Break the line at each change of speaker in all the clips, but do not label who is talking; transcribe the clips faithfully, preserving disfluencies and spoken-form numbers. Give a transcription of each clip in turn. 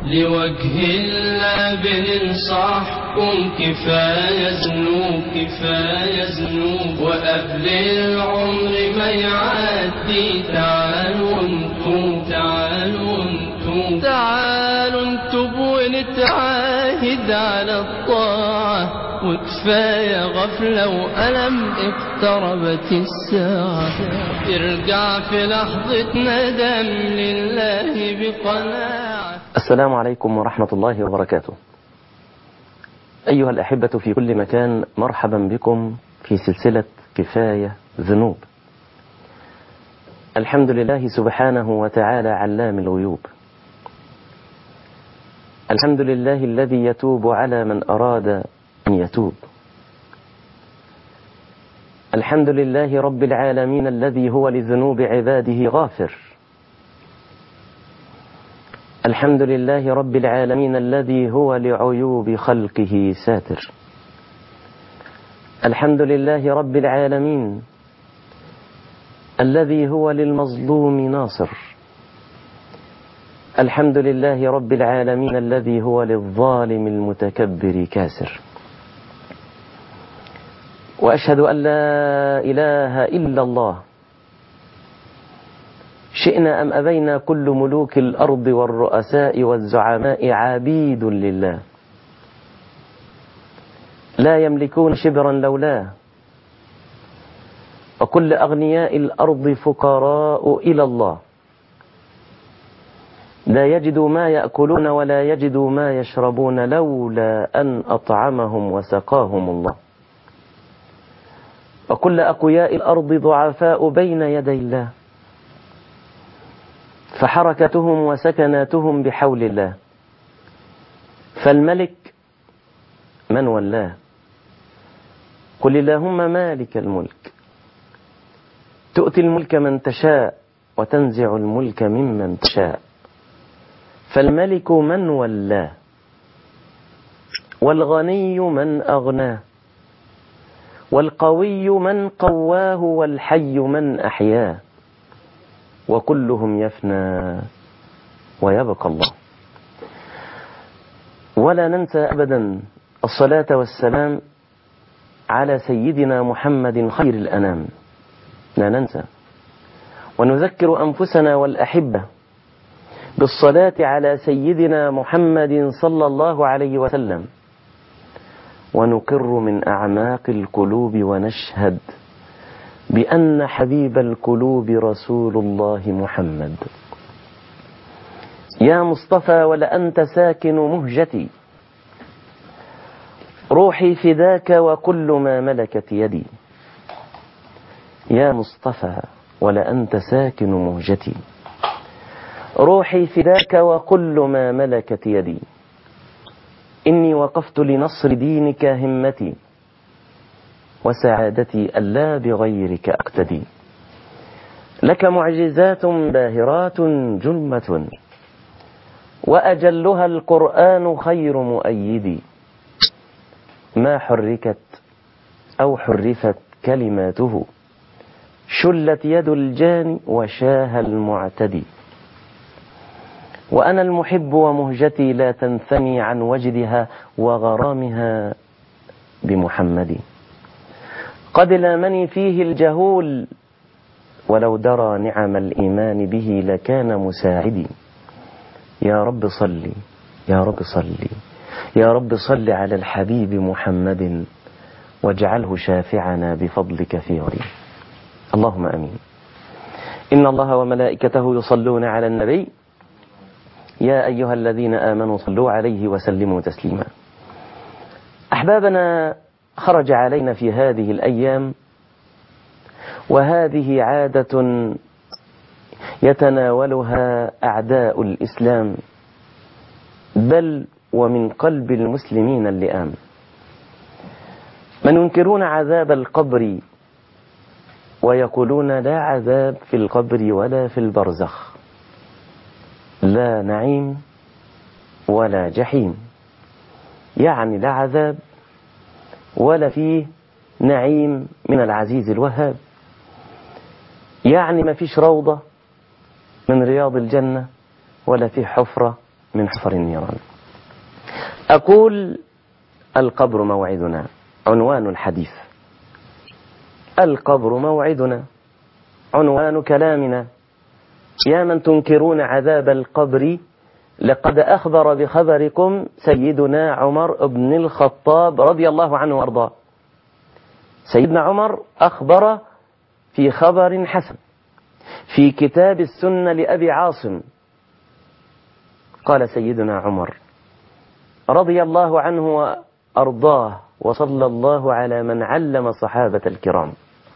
لوجه الله بننصحكم كفاية ذنوب كفاية ذنوب، وقبل العمر ما يعدي تعالوا انتم تعالوا انتم تعالوا انتم ونتعاهد على الطاعة، وكفاية غفلة وألم اقتربت الساعة، ارجع في لحظة ندم لله بقناعة.
السلام عليكم ورحمة الله وبركاته. أيها الأحبة في كل مكان، مرحبا بكم في سلسلة كفاية ذنوب. الحمد لله سبحانه وتعالى علام الغيوب، الحمد لله الذي يتوب على من أراد أن يتوب، الحمد لله رب العالمين الذي هو لذنوب عباده غافر، الحمد لله رب العالمين الذي هو لعيوب خلقه ساتر، الحمد لله رب العالمين الذي هو للمظلوم ناصر، الحمد لله رب العالمين الذي هو للظالم المتكبر كاسر. وأشهد أن لا إله إلا الله، شئنا أم أبينا كل ملوك الأرض والرؤساء والزعماء عبيد لله، لا يملكون شبرا لولاه، وكل أغنياء الأرض فقراء إلى الله، لا يجدوا ما يأكلون ولا يجدوا ما يشربون لولا أن أطعمهم وسقاهم الله، وكل أقوياء الأرض ضعفاء بين يدي الله، فحركتهم وسكناتهم بحول الله، فالملك من ولاه، قل اللهم مالك الملك تؤتي الملك من تشاء وتنزع الملك ممن تشاء، فالملك من ولاه، والغني من أغناه، والقوي من قواه، والحي من أحياه، وكلهم يفنى ويبقى الله. ولا ننسى أبدا الصلاة والسلام على سيدنا محمد خير الأنام، لا ننسى، ونذكر أنفسنا والأحبة بالصلاة على سيدنا محمد صلى الله عليه وسلم، ونقر من أعماق القلوب ونشهد بأن حبيب القلوب رسول الله محمد. يا مصطفى ولأنت ساكن مهجتي، روحي فداك وكل ما ملكت يدي. يا مصطفى ولأنت ساكن مهجتي، روحي فداك وكل ما ملكت يدي. إني وقفت لنصر دينك همتي، وسعادتي ألا بغيرك أقتدي. لك معجزات باهرات جمة، وأجلها القرآن خير مؤيد. ما حركت أو حرفت كلماته، شلت يد الجاني وشاه المعتدي. وأنا المحب ومهجتي لا تنثني عن وجدها وغرامها بمحمد. قد لامني فيه الجهول، ولو درى نعم الإيمان به لكان مساعدي. يا رب صلي يا رب صلي يا رب صل على الحبيب محمد، واجعله شافعنا بفضلك في غريب. اللهم أمين. إن الله وملائكته يصلون على النبي، يا أيها الذين آمنوا صلوا عليه وسلموا تسليما. أحبابنا، خرج علينا في هذه الأيام، وهذه عادة يتناولها أعداء الإسلام، بل ومن قلب المسلمين اللئام، من ينكرون عذاب القبر ويقولون لا عذاب في القبر ولا في البرزخ، لا نعيم ولا جحيم، يعني لا عذاب ولا فيه نعيم من العزيز الوهاب، يعني ما فيش روضة من رياض الجنة ولا فيه حفرة من حفر النيران. أقول القبر موعدنا، عنوان الحديث. القبر موعدنا، عنوان كلامنا. يا من تنكرون عذاب القبر، لقد أخبر بخبركم سيدنا عمر بن الخطاب رضي الله عنه وأرضاه. سيدنا عمر أخبر في خبر حسن في كتاب السنة لأبي عاصم. قال سيدنا عمر رضي الله عنه وأرضاه: وصلى الله على من علم صحابة الكرام.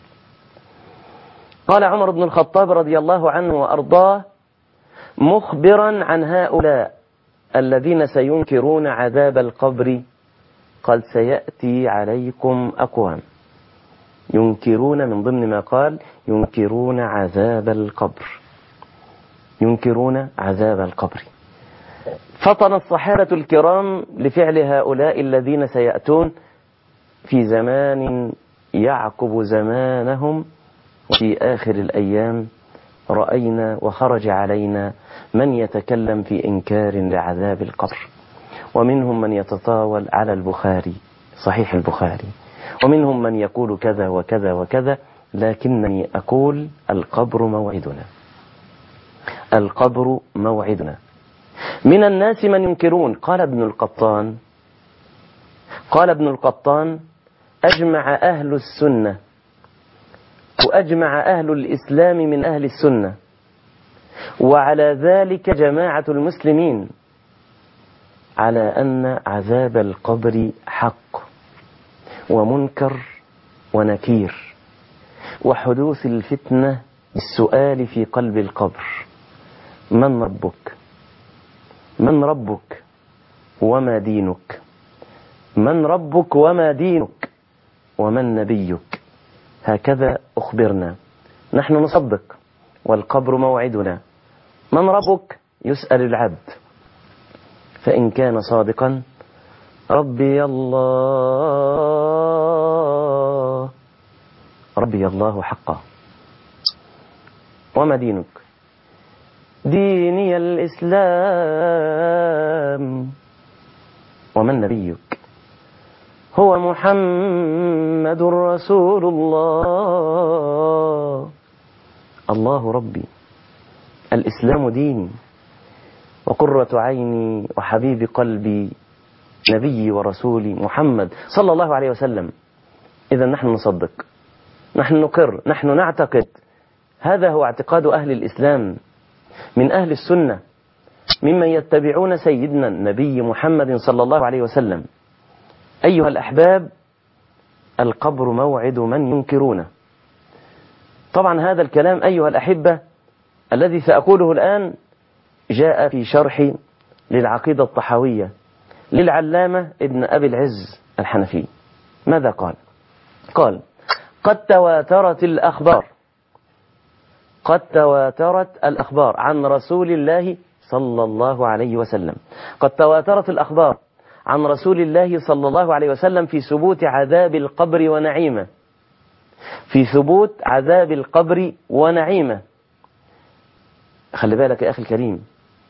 قال عمر بن الخطاب رضي الله عنه وأرضاه مخبرا عن هؤلاء الذين سينكرون عذاب القبر: قال سيأتي عليكم أقوام ينكرون، من ضمن ما قال ينكرون عذاب القبر، ينكرون عذاب القبر. فطن الصحابة الكرام لفعل هؤلاء الذين سيأتون في زمان يعقب زمانهم. وفي آخر الأيام رأينا وخرج علينا من يتكلم في إنكار لعذاب القبر، ومنهم من يتطاول على البخاري، صحيح البخاري، ومنهم من يقول كذا وكذا وكذا. لكنني أقول القبر موعدنا، القبر موعدنا. من الناس من ينكرون. قال ابن القطان قال ابن القطان أجمع أهل السنة وأجمع أهل الإسلام من أهل السنة، وعلى ذلك جماعة المسلمين، على أن عذاب القبر حق ومنكر ونكير، وحدوث الفتنة بالسؤال في قلب القبر: من ربك؟ من ربك وما دينك؟ من ربك وما دينك ومن نبيك؟ هكذا أخبرنا. نحن نصدق والقبر موعدنا. من ربك؟ يسأل العبد، فإن كان صادقا: ربي الله، ربي الله حقا. وما دينك؟ ديني الإسلام. ومن نبيك؟ هو محمد رسول الله. الله ربي، الإسلام ديني، وقرة عيني وحبيب قلبي نبي ورسولي محمد صلى الله عليه وسلم. إذا نحن نصدق، نحن نقر، نحن نعتقد. هذا هو اعتقاد أهل الإسلام من أهل السنة، ممن يتبعون سيدنا النبي محمد صلى الله عليه وسلم. أيها الأحباب، القبر موعد من ينكرونه. طبعا هذا الكلام أيها الأحبة الذي سأقوله الآن جاء في شرح للعقيدة الطحاوية للعلامة ابن أبي العز الحنفي. ماذا قال؟ قال: قد تواترت الأخبار قد تواترت الأخبار عن رسول الله صلى الله عليه وسلم قد تواترت الأخبار عن رسول الله صلى الله عليه وسلم في ثبوت عذاب القبر ونعيمه، في ثبوت عذاب القبر ونعيمه. خلي بالك يا أخي الكريم،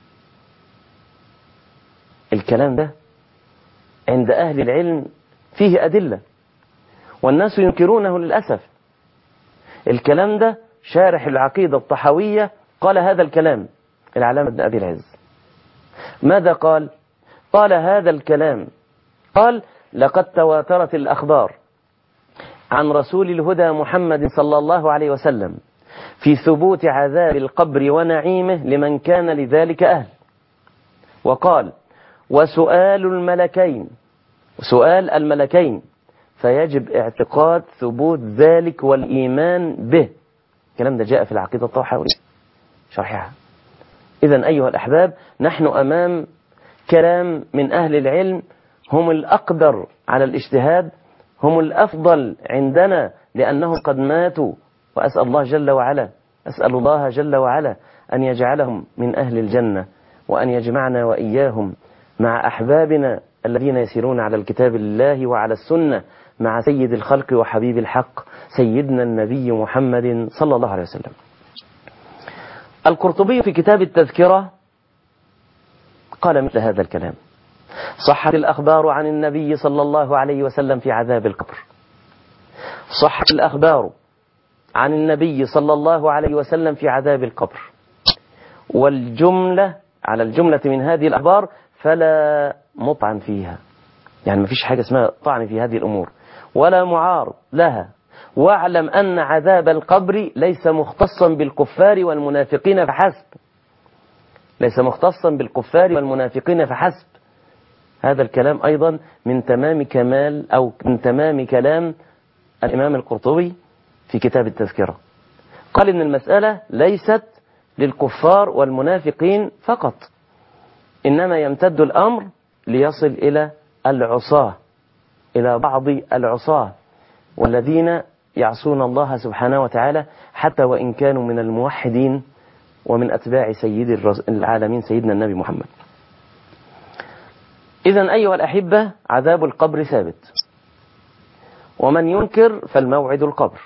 الكلام ده عند أهل العلم فيه أدلة والناس ينكرونه للأسف. الكلام ده شارح العقيدة الطحاوية قال هذا الكلام، العلامة ابن أبي العز. ماذا قال؟ قال هذا الكلام، قال: لقد تواترت الأخبار عن رسول الهدى محمد صلى الله عليه وسلم في ثبوت عذاب القبر ونعيمه لمن كان لذلك أهل. وقال: وسؤال الملكين سؤال الملكين فيجب اعتقاد ثبوت ذلك والإيمان به. الكلام ده جاء في العقيدة الطحاوية شرحها. إذن أيها الأحباب، نحن أمام كلام من أهل العلم، هم الأقدر على الاجتهاد، هم الأفضل عندنا لأنهم قد ماتوا. وأسأل الله جل وعلا أسأل الله جل وعلا أن يجعلهم من أهل الجنة، وأن يجمعنا وإياهم مع أحبابنا الذين يسيرون على الكتاب الله وعلى السنة مع سيد الخلق وحبيب الحق سيدنا النبي محمد صلى الله عليه وسلم. القرطبي في كتاب التذكرة قال مثل هذا الكلام: صحت الأخبار عن النبي صلى الله عليه وسلم في عذاب القبر، صحت الأخبار عن النبي صلى الله عليه وسلم في عذاب القبر، والجملة على الجملة من هذه الأخبار فلا مطعن فيها، يعني ما فيش حاجة اسمها طعن في هذه الأمور ولا معارض لها. واعلم أن عذاب القبر ليس مختصا بالكفار والمنافقين فحسب، ليس مختصا بالكفار والمنافقين فحسب. هذا الكلام أيضا من تمام كمال أو من تمام كلام الإمام القرطبي في كتاب التذكرة. قال إن المسألة ليست للكفار والمنافقين فقط، إنما يمتد الأمر ليصل إلى العصاة، إلى بعض العصاة والذين يعصون الله سبحانه وتعالى حتى وإن كانوا من الموحدين ومن أتباع سيد العالمين سيدنا النبي محمد. إذن أيها الأحبة، عذاب القبر ثابت، ومن ينكر فالموعد القبر.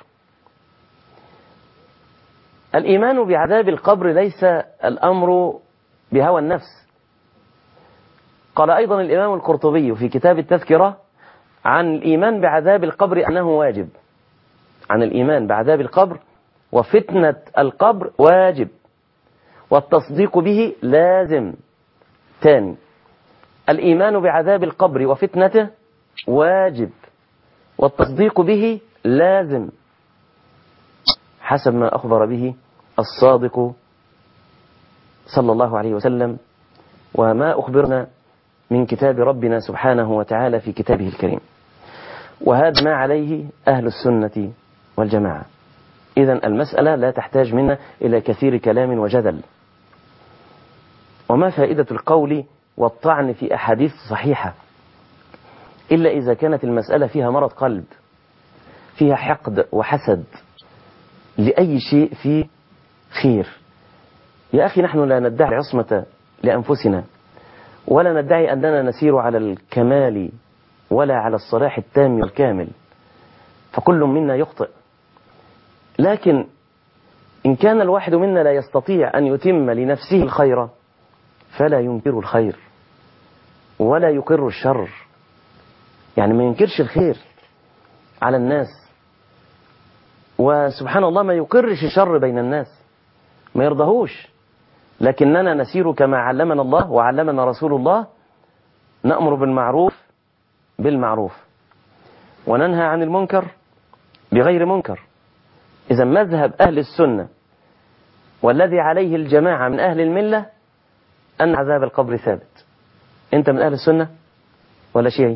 الإيمان بعذاب القبر ليس الأمر بهوى النفس. قال أيضا الإمام القرطبي في كتاب التذكرة عن الإيمان بعذاب القبر أنه واجب، عن الإيمان بعذاب القبر وفتنة القبر واجب، والتصديق به لازم. ثاني، الإيمان بعذاب القبر وفتنته واجب، والتصديق به لازم، حسب ما أخبر به الصادق صلى الله عليه وسلم وما أخبرنا من كتاب ربنا سبحانه وتعالى في كتابه الكريم. وهذا ما عليه أهل السنة والجماعة. إذن المسألة لا تحتاج منا إلى كثير كلام وجدل. وما فائدة القول والطعن في أحاديث صحيحة إلا إذا كانت المسألة فيها مرض قلب، فيها حقد وحسد لأي شيء فيه خير. يا أخي، نحن لا ندعي العصمة لأنفسنا، ولا ندعي أننا نسير على الكمال ولا على الصلاح التام والكامل، فكل منا يخطئ. لكن إن كان الواحد منا لا يستطيع أن يتم لنفسه الخير فلا ينكر الخير ولا يقر الشر، يعني ما ينكرش الخير على الناس، وسبحان الله ما يقرش الشر بين الناس، ما يرضهوش. لكننا نسير كما علمنا الله وعلمنا رسول الله، نأمر بالمعروف بالمعروف وننهى عن المنكر بغير منكر. إذا مذهب أهل السنة والذي عليه الجماعة من أهل الملة أن عذاب القبر ثابت. أنت من أهل السنة ولا شيعي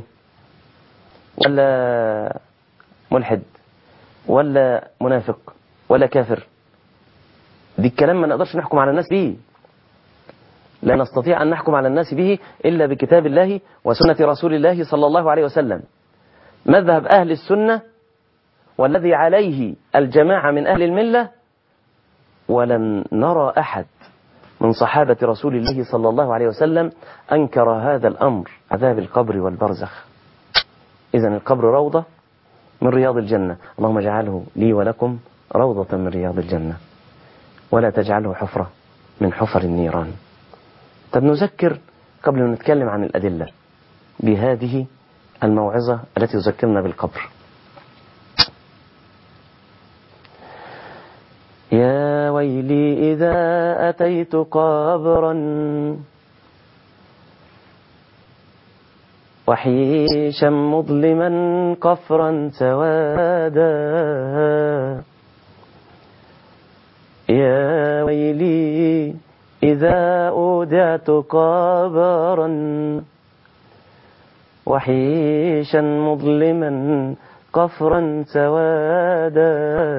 ولا ملحد ولا منافق ولا كافر؟ دي الكلام ما نقدرش نحكم على الناس به، لا نستطيع أن نحكم على الناس به إلا بكتاب الله وسنة رسول الله صلى الله عليه وسلم. مذهب أهل السنة والذي عليه الجماعة من أهل الملة، ولن نرى أحد من صحابة رسول الله صلى الله عليه وسلم أنكر هذا الأمر، عذاب القبر والبرزخ. إذن القبر روضة من رياض الجنة، اللهم اجعله لي ولكم روضة من رياض الجنة، ولا تجعله حفرة من حفر النيران. طب نذكر قبل أن نتكلم عن الأدلة بهذه الموعظة التي تذكرنا بالقبر. يا ويلي إذا أتيت قبرا وحيشا مظلما قفرا سوادا، يا ويلي إذا أودعت قبرا وحيشا مظلما قفرا سوادا،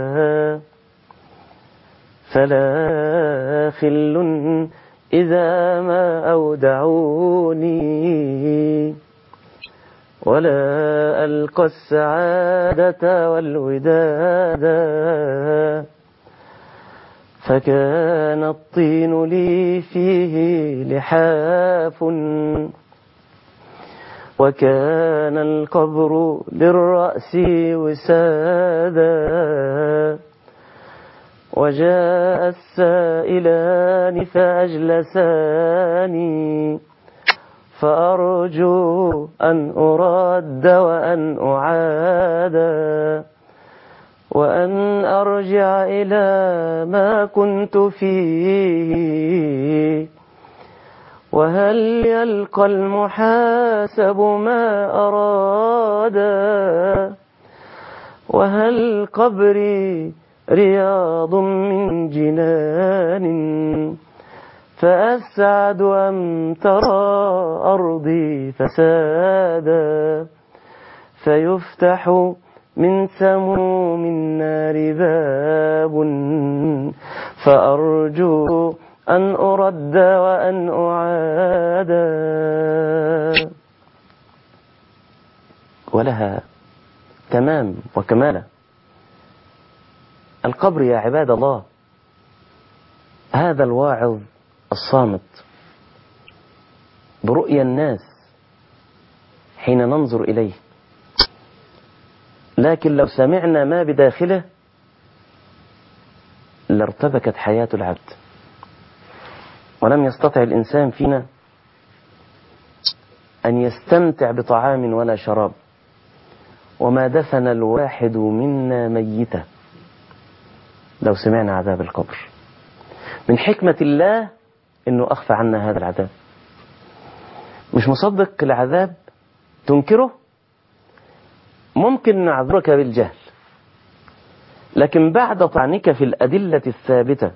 فلا خل إذا ما أودعوني ولا ألقى السعادة والودادا، فكان الطين لي فيه لحاف وكان القبر للرأس وسادا، وجاء السائلان فأجلساني فأرجو أن أرد وأن أعاد وأن أرجع إلى ما كنت فيه. وهل يلقى المحاسب ما أراد وهل قبري رياض من جنان فأسعد أم ترى أرضي فسادا فيفتح من سموم النار باب فأرجو أن أرد وأن أعاد. ولها تمام وكمالة. القبر يا عباد الله هذا الواعظ الصامت برؤيا الناس حين ننظر إليه، لكن لو سمعنا ما بداخله لارتبكت حياة العبد، ولم يستطع الإنسان فينا أن يستمتع بطعام ولا شراب، وما دفن الواحد منا ميته لو سمعنا عذاب القبر. من حكمة الله إنه أخفى عنا هذا العذاب. مش مصدق العذاب تنكره، ممكن نعذرك بالجهل، لكن بعد طعنك في الأدلة الثابتة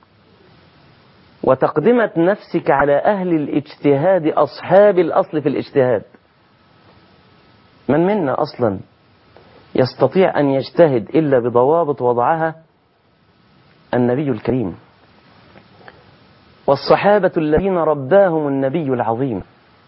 وتقدمة نفسك على أهل الاجتهاد أصحاب الأصل في الاجتهاد، من منا أصلا يستطيع أن يجتهد إلا بضوابط وضعها النبي الكريم والصحابة الذين رباهم النبي العظيم.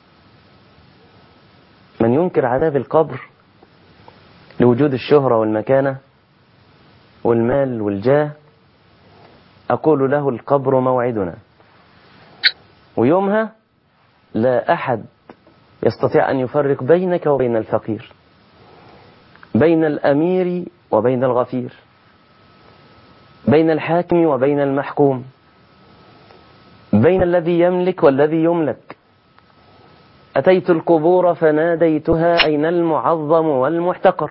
من ينكر عذاب القبر لوجود الشهرة والمكانة والمال والجاه، أقول له القبر موعدنا، ويومها لا أحد يستطيع أن يفرق بينك وبين الفقير، بين الأمير وبين الغفير، بين الحاكم وبين المحكوم، بين الذي يملك والذي يملك. أتيت القبور فناديتها أين المعظم والمحتقر.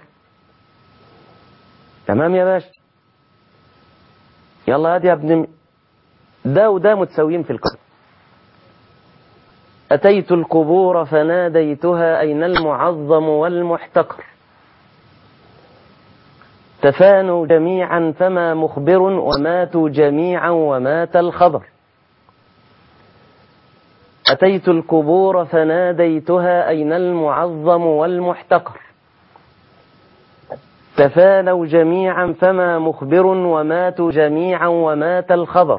تمام يا باشا، يلا هادي يا ابن، ده وده متساويين في القبر. أتيت القبور فناديتها أين المعظم والمحتقر. تفانوا جميعا فما مخبر وماتوا جميعا ومات الخبر. أتيت القبور فناديتها أين المعظم والمحتقر. تفانوا جميعا فما مخبر وماتوا جميعا ومات الخبر.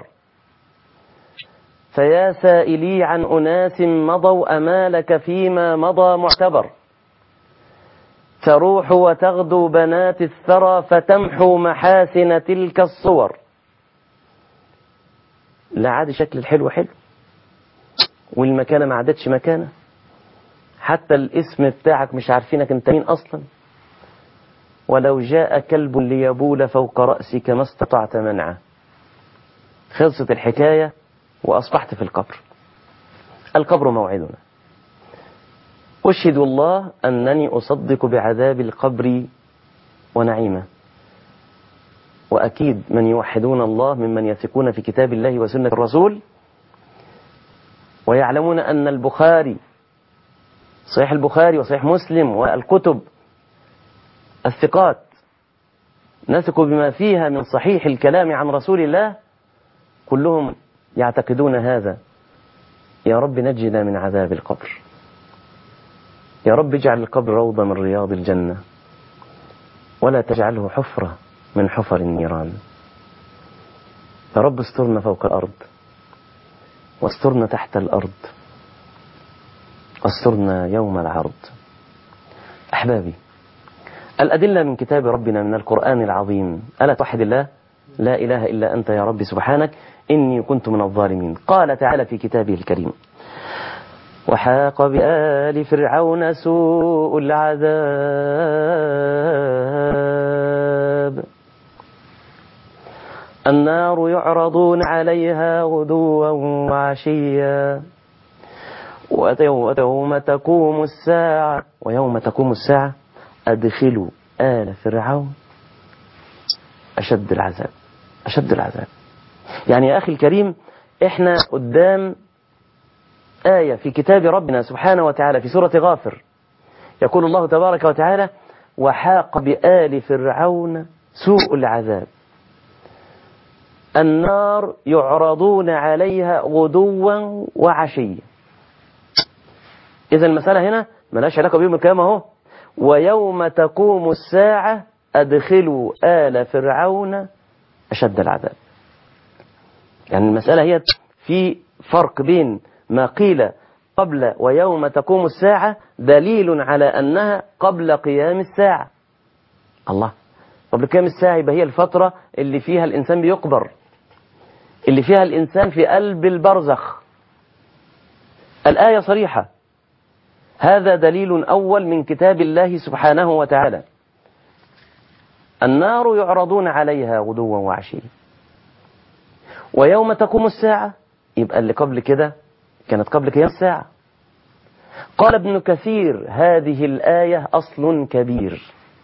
فيا سائلي عن أناس مضوا أمالك فيما مضى معتبر. تروح وتغدو بنات الثرى فتمحو محاسن تلك الصور. لا عاد شكل الحلو حلو، والمكانة ما عادتش مكانة، حتى الاسم بتاعك مش عارفينك انت مين أصلا. ولو جاء كلب ليبول فوق رأسك ما استطعت منعه. خلصت الحكاية وأصبحت في القبر. القبر موعدنا. أشهد الله أنني أصدق بعذاب القبر ونعيمه، وأكيد من يوحدون الله ممن يثقون في كتاب الله وسنة الرسول ويعلمون أن البخاري صحيح البخاري وصحيح مسلم والكتب الثقات نثق بما فيها من صحيح الكلام عن رسول الله، كلهم يعتقدون هذا. يا رب نجنا من عذاب القبر، يا رب اجعل القبر روضة من رياض الجنة، ولا تجعله حفرة من حفر النيران. يا رب استرنا فوق الأرض، واسترنا تحت الأرض، واسترنا يوم العرض. أحبابي، الأدلة من كتاب ربنا من القرآن العظيم. ألا توحد الله؟ لا إله إلا أنت يا رب سبحانك إني كنت من الظالمين. قال تعالى في كتابه الكريم: وحاق بآل فرعون سوء العذاب النار يعرضون عليها غدوا وعشيا ويوم تقوم الساعة ويوم تقوم الساعة أدخلوا آل فرعون أشد العذاب. أشد العذاب. يعني يا أخي الكريم، إحنا قدام آية في كتاب ربنا سبحانه وتعالى في سورة غافر، يقول الله تبارك وتعالى: وحاق بآل فرعون سوء العذاب النار يعرضون عليها غدوا وعشيا. إذا المسألة هنا ملاش علاقة بيوم القيامة اهو. ويوم تقوم الساعة أدخلوا آل فرعون أشد العذاب. يعني المسألة هي في فرق بين ما قيل قبل ويوم تقوم الساعة دليل على أنها قبل قيام الساعة. الله، قبل قيام الساعة يبقى هي الفترة اللي فيها الإنسان بيقبر، اللي فيها الإنسان في قلب البرزخ. الآية صريحة. هذا دليل أول من كتاب الله سبحانه وتعالى. النار يعرضون عليها غدوا وعشيا. ويوم تقوم الساعة يبقى اللي قبل كده كانت قبل قيام الساعة. قال ابن كثير: هذه الآية أصل كبير.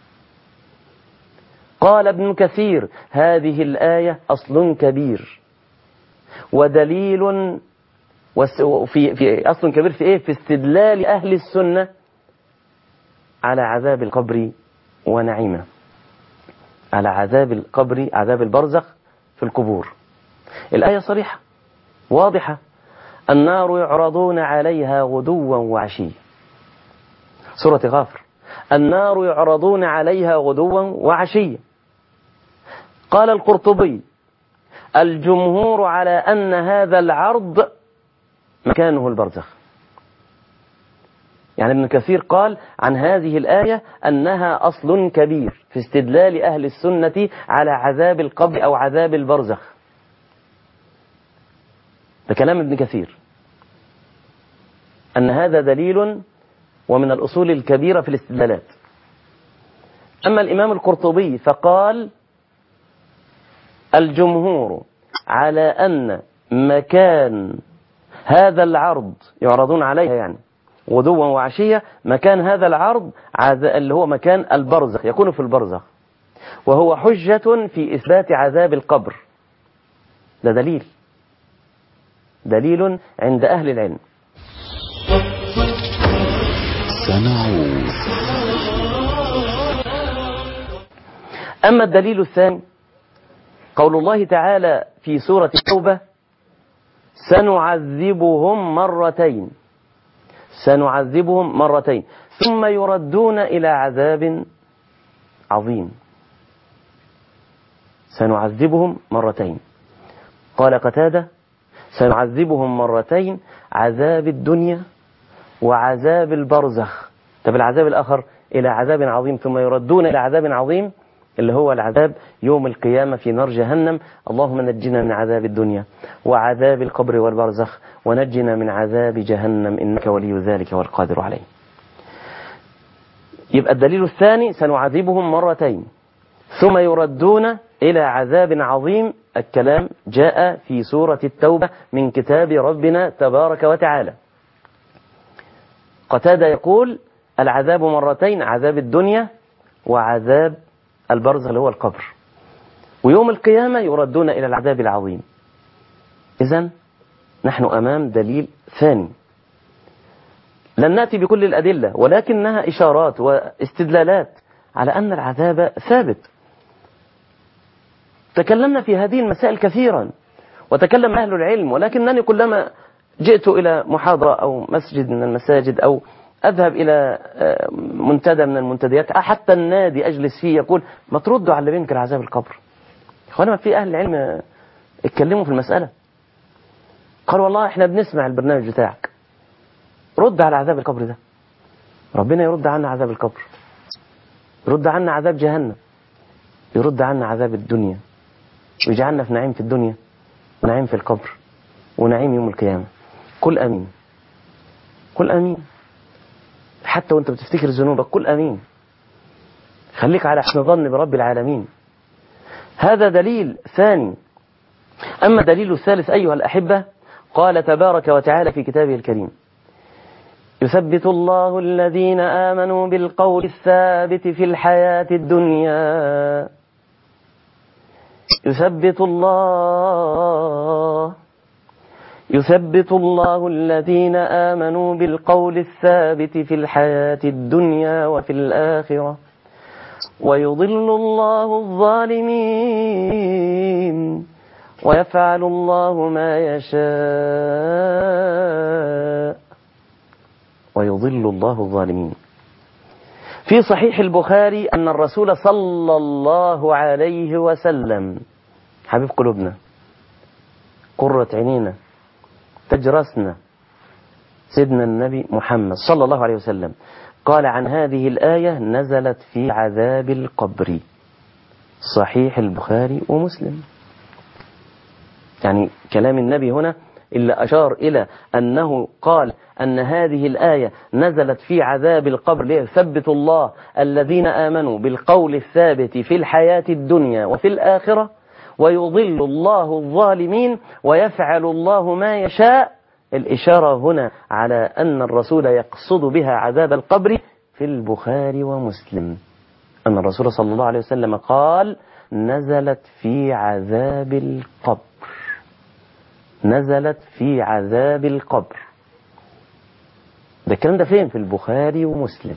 قال ابن كثير: هذه الآية أصل كبير ودليل وفي في أصل كبير في إيه؟ في استدلال أهل السنة على عذاب القبر ونعيمه، على عذاب القبر، عذاب البرزخ في القبور. الآية صريحة واضحة: النار يعرضون عليها غدوا وعشيا. سورة غافر، النار يعرضون عليها غدوا وعشيا. قال القرطبي: الجمهور على أن هذا العرض مكانه البرزخ. يعني ابن كثير قال عن هذه الآية أنها أصل كبير في استدلال أهل السنة على عذاب القبر أو عذاب البرزخ. ده كلام ابن كثير، أن هذا دليل ومن الأصول الكبيرة في الاستدلالات. أما الإمام القرطبي فقال: الجمهور على أن مكان هذا العرض يعرضون عليها يعني غدوا وعشية، مكان هذا العرض اللي هو مكان البرزخ، يكون في البرزخ، وهو حجة في إثبات عذاب القبر. ده دليل دليل عند أهل العلم.
سنعود.
أما الدليل الثاني قول الله تعالى في سورة التوبة: سنعذبهم مرتين سنعذبهم مرتين ثم يردون إلى عذاب عظيم. سنعذبهم مرتين. قال قتادة: سنعذبهم مرتين، عذاب الدنيا وعذاب البرزخ. طب العذاب الآخر إلى عذاب عظيم، ثم يردون إلى عذاب عظيم اللي هو العذاب يوم القيامة في نار جهنم. اللهم نجنا من عذاب الدنيا وعذاب القبر والبرزخ، ونجنا من عذاب جهنم إنك ولي ذلك والقادر عليه. يبقى الدليل الثاني: سنعذبهم مرتين ثم يردون إلى عذاب عظيم. الكلام جاء في سورة التوبة من كتاب ربنا تبارك وتعالى. قتادة يقول: العذاب مرتين، عذاب الدنيا وعذاب البرزخ اللي هو القبر، ويوم القيامة يردون إلى العذاب العظيم. إذن نحن أمام دليل ثاني. لن نأتي بكل الأدلة، ولكنها إشارات واستدلالات على أن العذاب ثابت. تكلمنا في هذه المسائل كثيرا وتكلم أهل العلم، ولكنني كلما جئت إلى محاضرة أو مسجد من المساجد أو أذهب إلى منتدى من المنتديات، حتى النادي أجلس فيه، يقول: ما تردوا على اللي بينكر عذاب القبر. أخوانا، ما في أهل العلم اتكلموا في المسألة، قالوا: والله إحنا بنسمع البرنامج بتاعك، رد على عذاب القبر ده. ربنا يرد عنا عذاب القبر، يرد عنا عذاب جهنم، يرد عنا عذاب الدنيا، ويجعلنا في نعيم في الدنيا ونعيم في القبر ونعيم يوم القيامة. قل أمين، قل أمين. حتى وانت بتفتكر ذنوبك قل أمين، خليك على حسن ظن برب العالمين. هذا دليل ثاني. أما الدليل الثالث أيها الأحبة، قال تبارك وتعالى في كتابه الكريم: يثبت الله الذين آمنوا بالقول الثابت في الحياة الدنيا يثبت الله يثبت الله الذين آمنوا بالقول الثابت في الحياة الدنيا وفي الآخرة ويضل الله الظالمين ويفعل الله ما يشاء ويضل الله الظالمين. في صحيح البخاري أن الرسول صلى الله عليه وسلم حبيب قلوبنا قرة عينينا تاج راسنا سيدنا النبي محمد صلى الله عليه وسلم قال عن هذه الآية نزلت في عذاب القبر. صحيح البخاري ومسلم. يعني كلام النبي هنا اللي أشار إلى أنه قال أن هذه الآية نزلت في عذاب القبر ليثبت الله الذين آمنوا بالقول الثابت في الحياة الدنيا وفي الآخرة ويضل الله الظالمين ويفعل الله ما يشاء. الإشارة هنا على أن الرسول يقصد بها عذاب القبر في البخاري ومسلم. أن الرسول صلى الله عليه وسلم قال نزلت في عذاب القبر نزلت في عذاب القبر. ده الكلام ده فين؟ في البخاري ومسلم.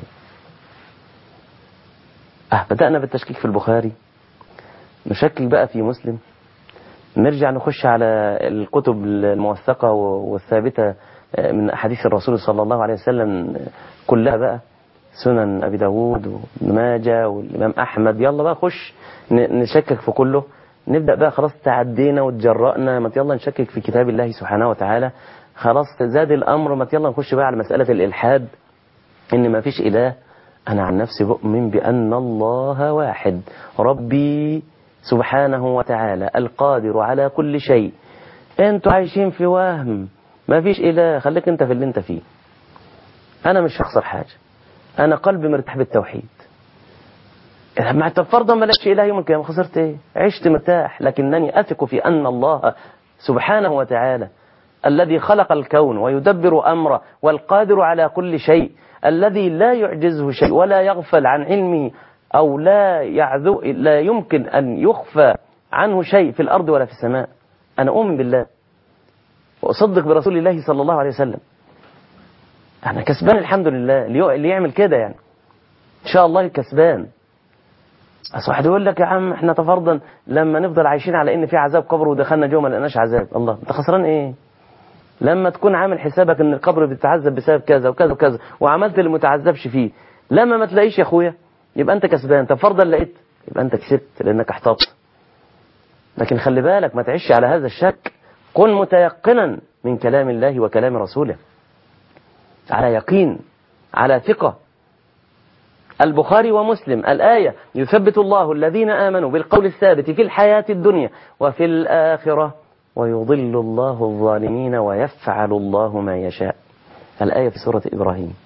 أه بدأنا بالتشكيك في البخاري، نشكك بقى في مسلم، نرجع نخش على الكتب الموثقة والثابتة من أحاديث الرسول صلى الله عليه وسلم كلها بقى، سنن أبي داود وابن ماجه والإمام أحمد. يلا بقى خش نشكك في كله. نبدأ بقى خلاص تعدينا وتجرأنا، ما يلا نشكك في كتاب الله سبحانه وتعالى. خلاص زاد الأمر، ما يلا نخش بقى على مسألة الإلحاد إن ما فيش إله. أنا عن نفسي بؤمن بأن الله واحد، ربي سبحانه وتعالى القادر على كل شيء. انتوا عايشين في وهم، ما فيش إله، خليك انت في اللي انت فيه. أنا مش هخسر حاجة، أنا قلبي مرتاح بالتوحيد. مع فرضا ما لكش إله يوم القيامة، خسرت إيه؟ عشت مرتاح. لكنني أثق في أن الله سبحانه وتعالى الذي خلق الكون ويدبر أمره والقادر على كل شيء، الذي لا يعجزه شيء ولا يغفل عن علمه أو لا يعذو لا يمكن أن يخفى عنه شيء في الأرض ولا في السماء. أنا أؤمن بالله وأصدق برسول الله صلى الله عليه وسلم. أنا كسبان الحمد لله. اللي يعمل كده يعني إن شاء الله كسبان. أصل واحد يقول لك يا عم احنا تفرضا لما نفضل عايشين على ان في عذاب قبر ودخلنا جوه ما لقناش عذاب، الله انت خسران ايه؟ لما تكون عامل حسابك ان القبر بيتعذب بسبب كذا وكذا وكذا وعملت اللي متعذبش فيه، لما ما تلاقيش يا اخويا يبقى انت كسبان. تفرضا لقيت يبقى انت كسبت لانك احتطت. لكن خلي بالك ما تعيش على هذا الشك، كن متيقنا من كلام الله وكلام رسوله، على يقين، على ثقة. البخاري ومسلم الآية يثبت الله الذين آمنوا بالقول الثابت في الحياة الدنيا وفي الآخرة ويضل الله الظالمين ويفعل الله ما يشاء. الآية في سورة إبراهيم.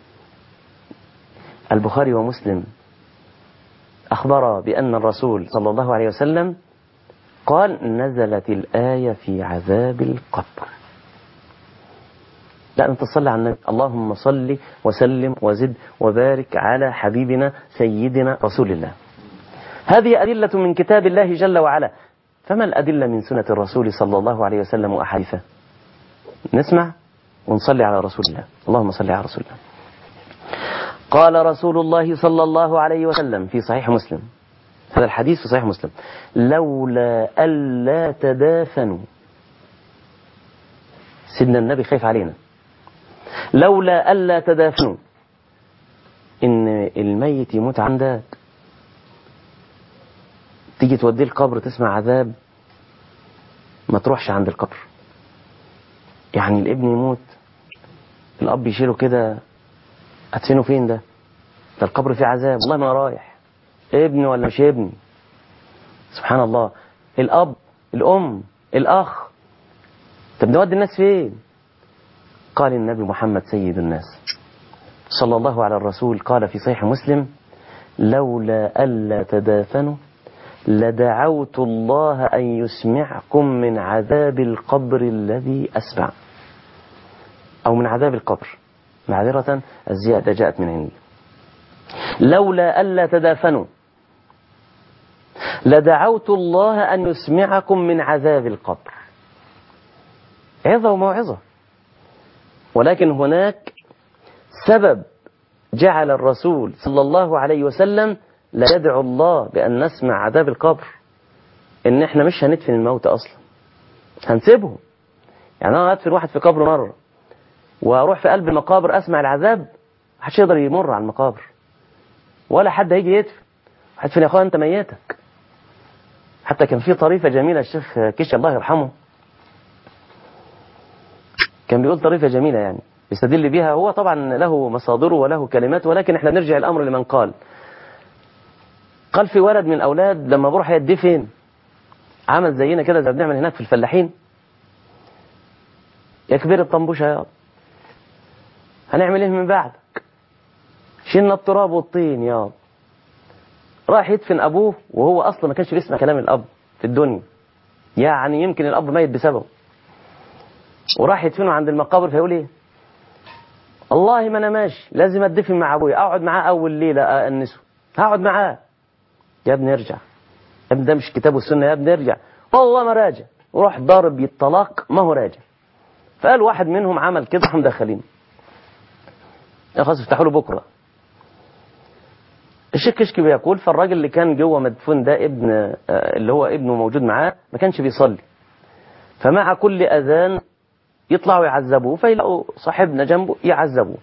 البخاري ومسلم أخبر بأن الرسول صلى الله عليه وسلم قال نزلت الآية في عذاب القبر. لا أنت تصلي على النبي، اللهم صل وسلم وزد وبارك على حبيبنا سيدنا رسول الله. هذه أدلة من كتاب الله جل وعلا. فما الأدلة من سنة الرسول صلى الله عليه وسلم وأحاديثه؟ نسمع ونصلي على رسول الله. اللهم صل على رسول الله. قال رسول الله صلى الله عليه وسلم في صحيح مسلم، هذا الحديث في صحيح مسلم: لولا ألا تدافنوا. سيدنا النبي خايف علينا. لولا ألا تدافنوا، إن الميت يموت عندك تيجي توديه القبر تسمع عذاب، ما تروحش عند القبر. يعني الابن يموت الأب يشيله كده، هتفينه فين ده؟ ده القبر فيه عذاب، والله ما رايح. ابني ولا مش ابني؟ سبحان الله. الأب، الأم، الأخ، طب نودي الناس فين؟ قال النبي محمد سيد الناس صلى الله على الرسول قال في صحيح مسلم: لولا ألا تدافنوا لدعوت الله أن يسمعكم من عذاب القبر الذي أسمع، أو من عذاب القبر. معذرة الزيادة جاءت من عندي. لولا ألا تدافنوا لدعوت الله أن يسمعكم من عذاب القبر. عظة وموعظة، ولكن هناك سبب جعل الرسول صلى الله عليه وسلم لا يدعو الله بأن نسمع عذاب القبر، إن إحنا مش هندفن الموت أصلا، هنسيبهم. يعني أنا أدفن واحد في قبر مرة وأروح في قلب المقابر أسمع العذاب، محدش يقدر يمر على المقابر ولا حد هيجي يدفن. هتدفن يا أخوان أنت ميتك. حتى كان في طريفة جميلة الشيخ كيش الله يرحمه كان بيقول طريفة جميلة يعني يستدل بها، هو طبعا له مصادره وله كلمات، ولكن احنا نرجع الأمر لمن قال. قال في ولد من الأولاد لما بروح يدفن عمل زينا كده زي ما بنعمل هناك في الفلاحين، يا كبير الطنبوشة يا هنعمل ايه من بعدك؟ شلنا التراب والطين يا راح يدفن أبوه وهو أصلا ما كانش بيسمع كلام الأب في الدنيا، يعني يمكن الأب ميت بسببه، وراح يدفنه عند المقابر. فيقول ايه؟ والله ما أنا ماشي لازم أدفن مع أبوي، أقعد معاه أول ليلة أنسه، هقعد معاه. يا ابني ارجع، يا ابني ده مش كتاب والسنة، يا ابني ارجع. والله ما راجع، وروح ضارب بالطلاق ما هو راجع. فقال واحد منهم عمل كده، هم داخلين يا خلاص افتحوا له بكرة. الشيخ كشكي بيقول فالراجل اللي كان جوه مدفون ده ابن اللي هو ابنه موجود معاه ما كانش بيصلي، فمع كل أذان يطلعوا يعذبوه، فيلاقوا صاحبنا جنبه يعذبوه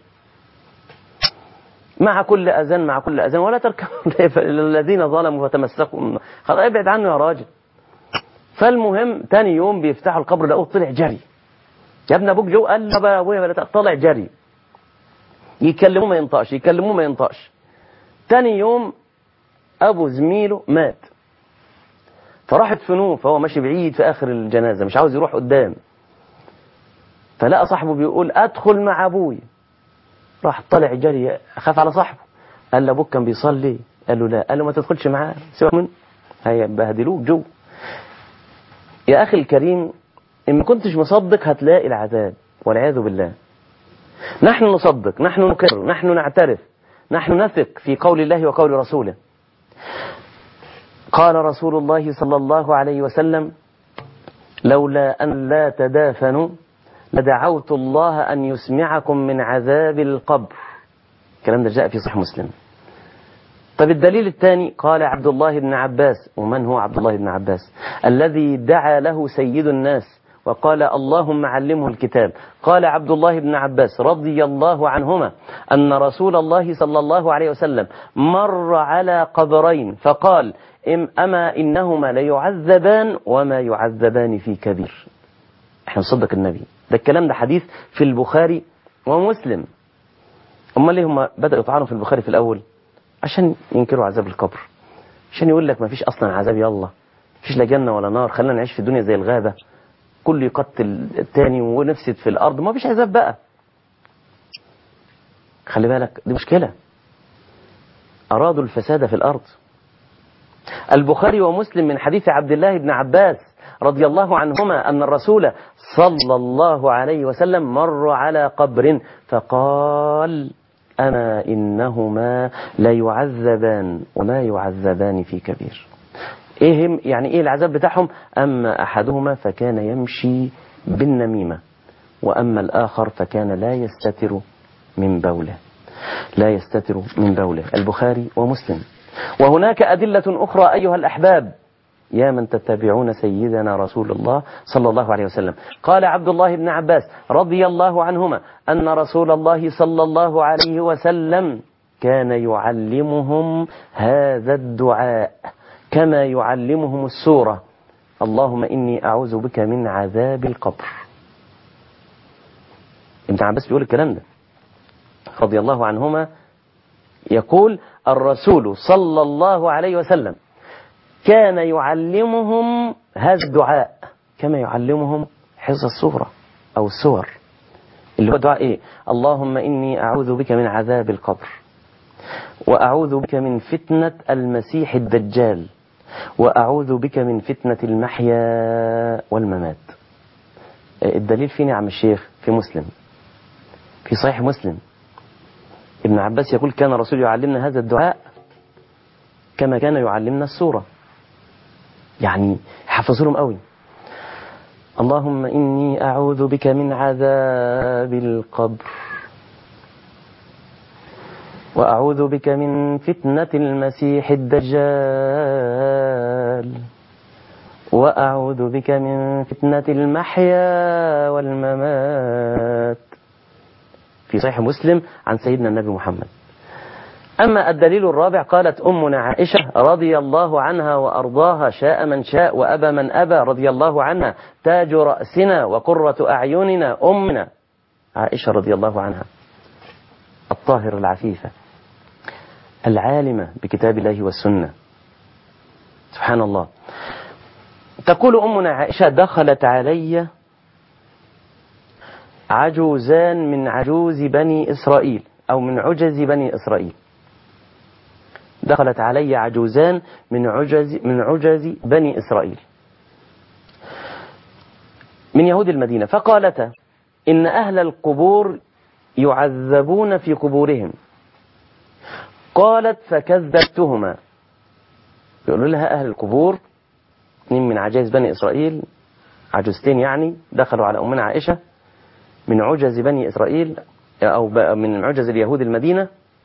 مع كل أذان مع كل أذان. ولا تركبوا الذين ظلموا فتمسكوا، خلاص ابعد عنه يا راجل. فالمهم تاني يوم بيفتحوا القبر لقوه طلع جري. يا ابن أبوك جو؟ قال له يا أبويا طلع جري. يكلموه ما ينطقش، يكلموه ما ينطقش. تاني يوم أبو زميله مات، فراح يدفنوه، فهو ماشي بعيد في آخر الجنازة مش عاوز يروح قدام، فلقى صاحبه بيقول أدخل مع أبوي، راح طلع جري خاف على صاحبه. قال له أبوك كان بيصلي؟ قال له لا. قال له ما تدخلش معاه، سيبك منه هيبهدلوك جو. يا أخي الكريم إن ما كنتش مصدق هتلاقي العذاب والعياذ بالله. نحن نصدق، نحن نكرر، نحن نعترف، نحن نثق في قول الله وقول رسوله. قال رسول الله صلى الله عليه وسلم لولا أن لا تدافنوا لدعوت الله أن يسمعكم من عذاب القبر. الكلام ده جاء في صحيح مسلم. طب الدليل الثاني قال عبد الله بن عباس. ومن هو عبد الله بن عباس؟ الذي دعا له سيد الناس وقال اللهم علمه الكتاب. قال عبد الله بن عباس رضي الله عنهما أن رسول الله صلى الله عليه وسلم مر على قبرين فقال أما إنهما ليعذبان وما يعذبان في كبير. احنا نصدق النبي ده، الكلام ده حديث في البخاري ومسلم. أما ليه هم بدأوا يطعنوا في البخاري في الأول؟ عشان ينكروا عذاب القبر، عشان يقول لك ما فيش أصلا عذاب، يلا فيش لا جنة ولا نار، خلينا نعيش في الدنيا زي الغابة، كل يقتل التاني ونفسد في الأرض، ما فيش عذاب بقى. خلي بالك دي مشكلة، أرادوا الفساد في الأرض. البخاري ومسلم من حديث عبد الله بن عباس رضي الله عنهما أن الرسول صلى الله عليه وسلم مر على قبر فقال أما إنهما ليعذبان وما يعذبان في كبير. إيه يعني إيه العذاب بتاعهم؟ أما أحدهما فكان يمشي بالنميمة، وأما الآخر فكان لا يستتر من بوله، لا يستتر من بوله. البخاري ومسلم. وهناك أدلة أخرى أيها الأحباب يا من تتبعون سيدنا رسول الله صلى الله عليه وسلم. قال عبد الله بن عباس رضي الله عنهما أن رسول الله صلى الله عليه وسلم كان يعلمهم هذا الدعاء كما يعلمهم السورة اللهم إني أعوذ بك من عذاب القبر. ابن عباس بيقول الكلام ده رضي الله عنهما، يقول الرسول صلى الله عليه وسلم كان يعلمهم هذا الدعاء كما يعلمهم حفظ السورة أو السور، اللي هو دعاء إيه؟ اللهم إني أعوذ بك من عذاب القبر، وأعوذ بك من فتنة المسيح الدجال، وأعوذ بك من فتنة المحيا والممات. الدليل فين يا عم الشيخ؟ في مسلم، في صحيح مسلم ابن عباس يقول كان الرسول يعلمنا هذا الدعاء كما كان يعلمنا السورة، يعني حفظ لهم قوي. اللهم إني أعوذ بك من عذاب القبر، وأعوذ بك من فتنة المسيح الدجال، وأعوذ بك من فتنة المحيا والممات، في صحيح مسلم عن سيدنا النبي محمد. أما الدليل الرابع، قالت أمنا عائشة رضي الله عنها وأرضاها شاء من شاء وأبى من أبى رضي الله عنها تاج رأسنا وقرة أعيننا أمنا عائشة رضي الله عنها الطاهرة العفيفة العالمة بكتاب الله والسنة، سبحان الله. تقول أمنا عائشة دخلت علي عجوزان من عجوز بني إسرائيل أو من عجز بني إسرائيل، دخلت علي عجوزان من عجز من عجز بني إسرائيل من يهود المدينة، فقالتا إن أهل القبور يعذبون في قبورهم. قالت فكذبتهما، يقولوا لها أهل القبور اثنين من عجائز بني إسرائيل، عجوزتين يعني، دخلوا على أمنا عائشة من عجز بني إسرائيل أو من عجز اليهود المدينة،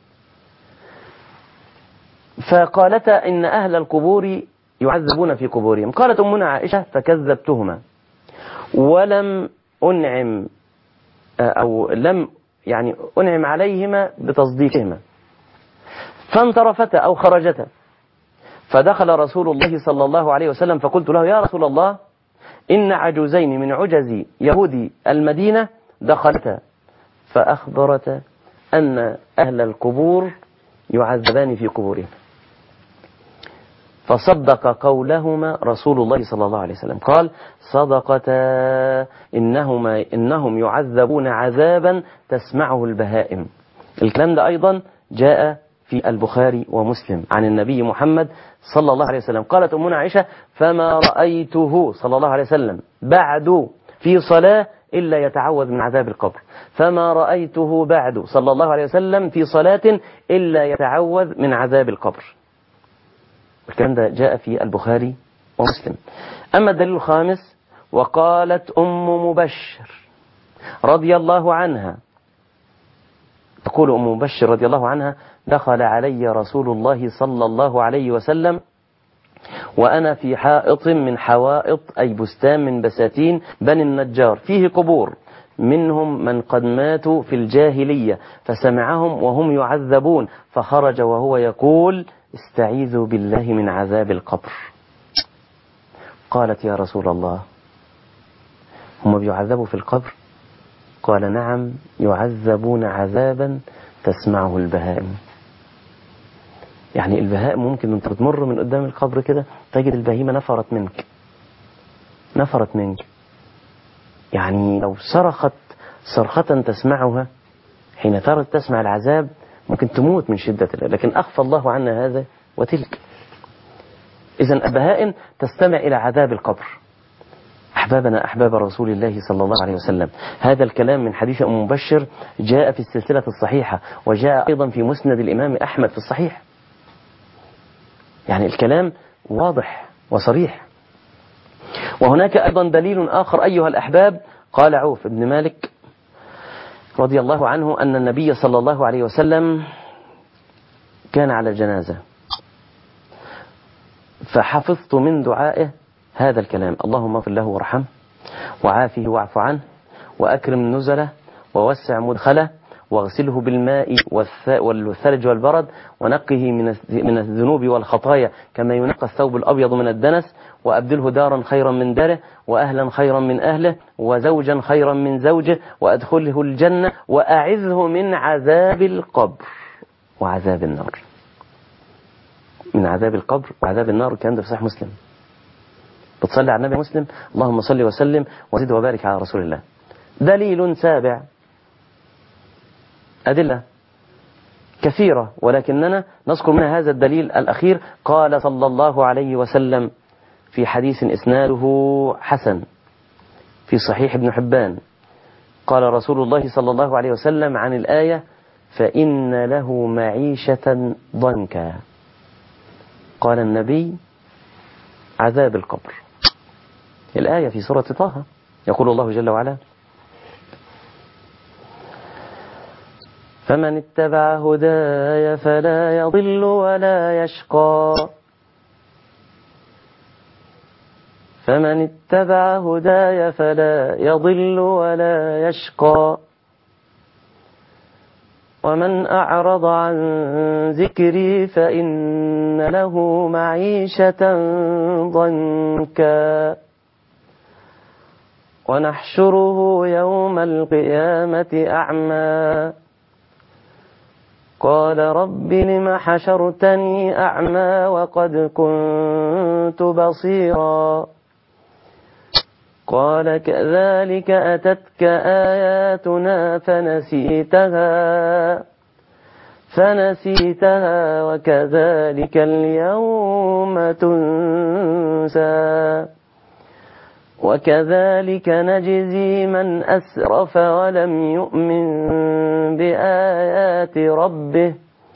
فقالتا إن أهل القبور يعذبون في قبورهم. قالت أمنا عائشة فكذبتهما ولم أنعم أو لم يعني أنعم عليهما بتصديقهما، فانصرفتا أو خرجتا. فدخل رسول الله صلى الله عليه وسلم فقلت له يا رسول الله إن عجوزين من عجز يهود المدينة دخلتا فأخبرتا أن أهل القبور يعذبان في قبورهم، فصدق قولهما رسول الله صلى الله عليه وسلم، قال صدقتا إنهما إنهم يعذبون عذابا تسمعه البهائم. الكلام ده أيضا جاء في البخاري ومسلم عن النبي محمد صلى الله عليه وسلم. قالت أمنا عائشة فما رأيته صلى الله عليه وسلم بعد في صلاة إلا يتعوذ من عذاب القبر، فما رأيته بعد صلى الله عليه وسلم في صلاة إلا يتعوذ من عذاب القبر. الكلام ده جاء في البخاري ومسلم. أما الدليل الخامس، وقالت أم مبشر رضي الله عنها، تقول أم مبشر رضي الله عنها دخل علي رسول الله صلى الله عليه وسلم وأنا في حائط من حوائط أي بستان من بساتين بني النجار فيه قبور، منهم من قد ماتوا في الجاهلية فسمعهم وهم يعذبون فخرج وهو يقول استعيذوا بالله من عذاب القبر. قالت يا رسول الله هم بيعذبوا في القبر؟ قال نعم يعذبون عذابا تسمعه البهائم. يعني البهائم ممكن انت بتمر من قدام القبر كده تجد البهيمة نفرت منك نفرت منك يعني لو صرخت صرخة تسمعها حين ترى تسمع العذاب ممكن تموت من شدة الله، لكن أخفى الله عنا هذا وتلك. إذن البهائم تستمع إلى عذاب القبر. أحبابنا أحباب رسول الله صلى الله عليه وسلم، هذا الكلام من حديث أم مبشر جاء في السلسلة الصحيحة وجاء أيضا في مسند الإمام أحمد في الصحيح، يعني الكلام واضح وصريح. وهناك أيضا دليل آخر أيها الأحباب، قال عوف بن مالك رضي الله عنه أن النبي صلى الله عليه وسلم كان على الجنازة فحفظت من دعائه هذا الكلام: اللهم اغفر له وارحمه وعافه واعف عنه وأكرم نزله ووسع مدخله واغسله بالماء والثلج والبرد ونقه من الذنوب والخطايا كما ينقى الثوب الأبيض من الدنس، وأبدله دارا خيرا من داره وأهلا خيرا من أهله وزوجا خيرا من زوجه وأدخله الجنة وأعذه من عذاب القبر وعذاب النار. من عذاب القبر وعذاب النار، الكلام ده في صحيح مسلم. بتصلي على النبي مسلم، اللهم صل وسلم وزد وبارك على رسول الله. دليل سابع، أدلة كثيرة ولكننا نذكر منها هذا الدليل الأخير. قال صلى الله عليه وسلم في حديث إسناده حسن في صحيح ابن حبان، قال رسول الله صلى الله عليه وسلم عن الآية فإن له معيشة ضنكا. قال النبي: عذاب القبر. الآية في سورة طه، يقول الله جل وعلا: فمن اتبع هداي فلا يضل ولا يشقى فمن اتبع هداي فلا يضل ولا يشقى ومن أعرض عن ذكري فإن له معيشة ضنكا ونحشره يوم القيامة أعمى قال رب لم حشرتني أعمى وقد كنت بصيرا قال كذلك أتتك آياتنا فنسيتها فنسيتها وكذلك اليوم تنسى وكذلك نجزي من أسرف ولم يؤمن بآيات ربه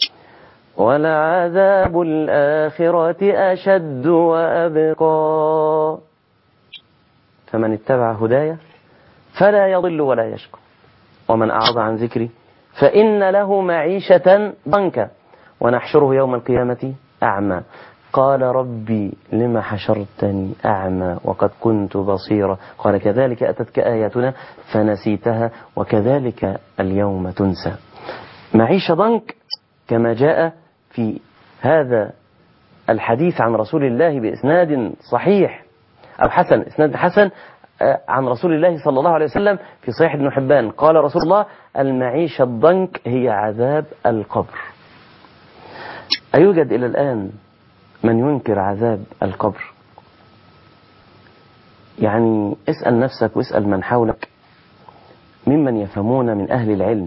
ولعذاب الآخرة أشد وأبقى فمن اتبع هدايا فلا يضل ولا يشقى ومن أعرض عن ذكري فإن له معيشة ضنكا ونحشره يوم القيامة أعمى قال ربي لم حشرتني أعمى وقد كنت بصيرا قال كذلك أتتك آياتنا فنسيتها وكذلك اليوم تنسى. معيشة ضنك كما جاء في هذا الحديث عن رسول الله بإسناد صحيح أو حسن، إسناد حسن عن رسول الله صلى الله عليه وسلم في صحيح ابن حبان. قال رسول الله: المعيشة الضنك هي عذاب القبر. أيوجد إلى الآن من ينكر عذاب القبر؟ يعني اسأل نفسك واسأل من حولك ممن يفهمون من أهل العلم،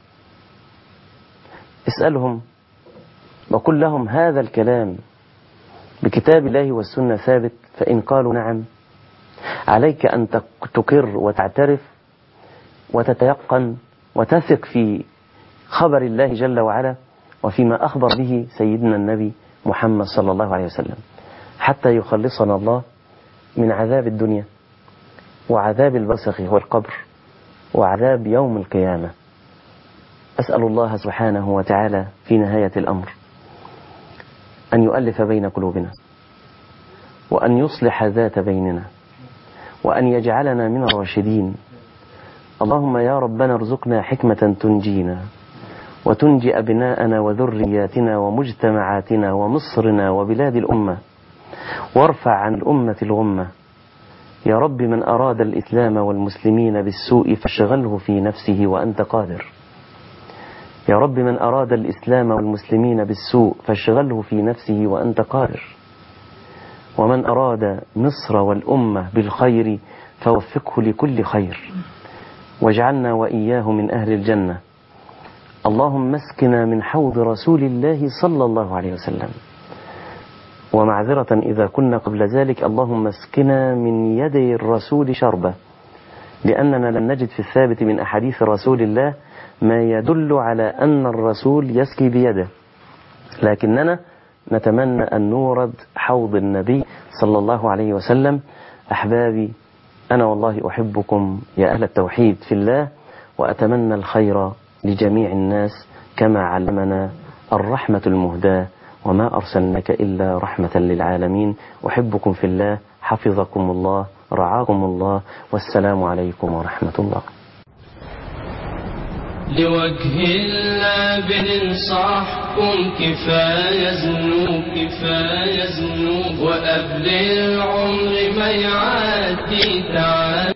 اسألهم وقل لهم هذا الكلام بكتاب الله والسنة ثابت؟ فإن قالوا نعم عليك أن تقر وتعترف وتتيقن وتثق في خبر الله جل وعلا وفيما أخبر به سيدنا النبي محمد صلى الله عليه وسلم حتى يخلصنا الله من عذاب الدنيا وعذاب البرزخ والقبر وعذاب يوم القيامة. أسأل الله سبحانه وتعالى في نهاية الأمر أن يؤلف بين قلوبنا وأن يصلح ذات بيننا وأن يجعلنا من الراشدين. اللهم يا ربنا ارزقنا حكمة تنجينا وتنجي أبناءنا وذرياتنا ومجتمعاتنا ومصرنا وبلاد الأمة، وارفع عن الأمة الغمة. يا رب من أراد الإسلام والمسلمين بالسوء فاشغله في نفسه وأنت قادر. يا رب من أراد الإسلام والمسلمين بالسوء فاشغله في نفسه وأنت قادر. ومن أراد مصر والأمة بالخير فوفقه لكل خير واجعلنا وإياه من أهل الجنة. اللهم اسقنا من حوض رسول الله صلى الله عليه وسلم. ومعذرة إذا كنا قبل ذلك، اللهم اسقنا من يدي الرسول شربة، لأننا لم نجد في الثابت من أحاديث رسول الله ما يدل على أن الرسول يسقي بيده، لكننا نتمنى أن نورد حوض النبي صلى الله عليه وسلم. أحبابي، أنا والله أحبكم يا أهل التوحيد في الله، وأتمنى الخير لجميع الناس كما علمنا الرحمة المهداة: وما أرسلناك إلا رحمة للعالمين. أحبكم في الله، حفظكم الله، رعاكم الله، والسلام عليكم ورحمة الله.
لوجه الله بننصحكم كفاية ذنوب كفاية ذنوب وقبل العمر ما يعدي تعال